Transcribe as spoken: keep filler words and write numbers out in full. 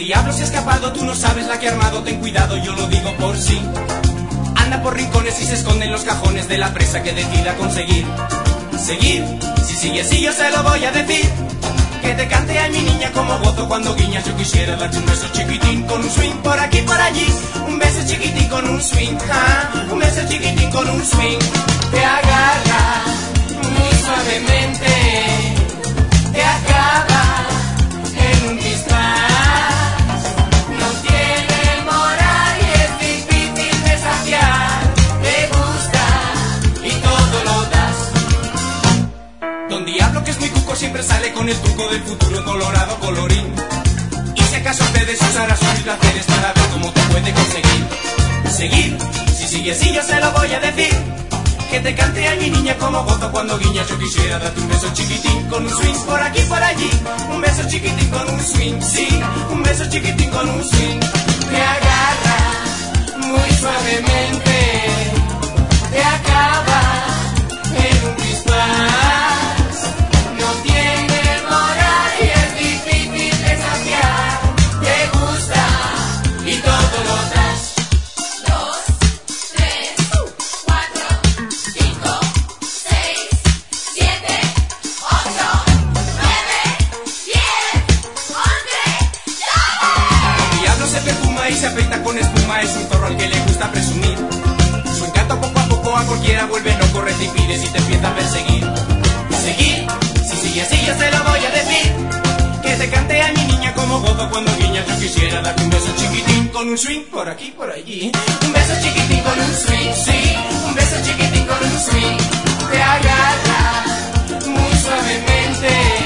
diablo se ha escapado? Tú no sabes la que ha armado, ten cuidado, yo lo digo por sí. Anda por rincones y se esconde en los cajones de la presa que decida conseguir. Seguir, si sigue así yo se lo voy a decir. Que te cante a mi niña como gozo cuando guiñas. Yo quisiera darte un beso chiquitín con un swing por aquí por allí. Un beso chiquitín con un swing, ¿ah? Un beso chiquitín con un swing. Te agarra muy suavemente, te acaba en un dispás. No tiene moral y es difícil desafiar. Te gusta y todo lo das. Don Diablo, que es muy cuco, siempre sale con el truco del futuro colorado colorín. Y si acaso ustedes usará sus placeres para ver cómo te puede conseguir. Seguir, si sigue así yo se lo voy a decir. Que te cante a mi niña como gozo cuando guiña. Yo quisiera darte un beso chiquitín con un swing por aquí por allí. Un beso chiquitín con un swing, sí. Un beso chiquitín con un swing. Te agarra muy suavemente, te acaba en un dispás. No tiene moral y es difícil desafiar. Te gusta y todo lo das. Y se afeita con espuma, es un zorro al que le gusta presumir. Su encanto poco a poco a cualquiera vuelve loco, rete y pide si te empieza a perseguir. Seguir, si sigue así yo se lo voy a decir. Que te cante a mi niña como gozo cuando guiña. Yo quisiera darte un beso chiquitín con un swing por aquí por allí. Un beso chiquitín con un swing, sí. Un beso chiquitín con un swing. Te agarra muy suavemente.